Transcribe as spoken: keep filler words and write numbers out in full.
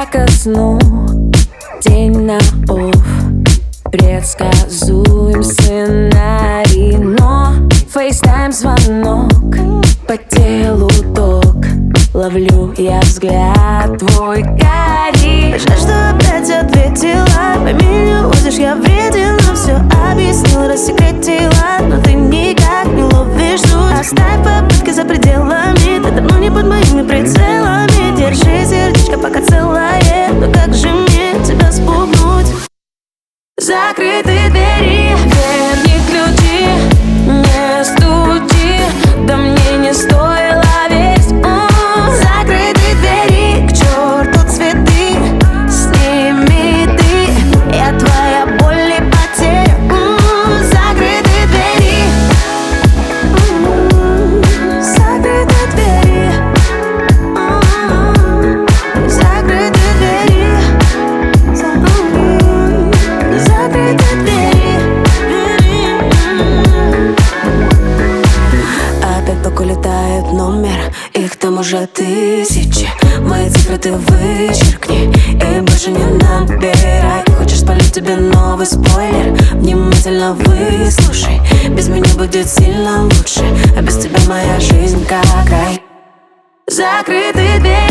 ко сну, день на офф, предсказуем сценарий, но фейстайм звонок, по телу ток, ловлю я взгляд твой гори. Жаль, что опять ответила, пойми, не будешь, я вреден, но все объяснил, рассекретила, но ты никак не ловишь суть. Оставь попытки за пределами, ты давно не под моими прицелами. Держи сердечко пока целое, но как же мне тебя спугнуть? Закрыты двери, верни ключи, не стучи, да мне не стоило верить. Закрыты двери, к черту цветы, сними ты, я твоя боль и потеря. Закрыты двери, Закрыты двери, закрыты двери, закрыты двери. опять только летает номер, их там уже тысячи. Мои цифры ты вычеркни и больше не набирай. Хочешь спалить тебе новый спойлер? Внимательно выслушай, без меня будет сильно лучше, а без тебя моя жизнь как рай. Закрыты двери.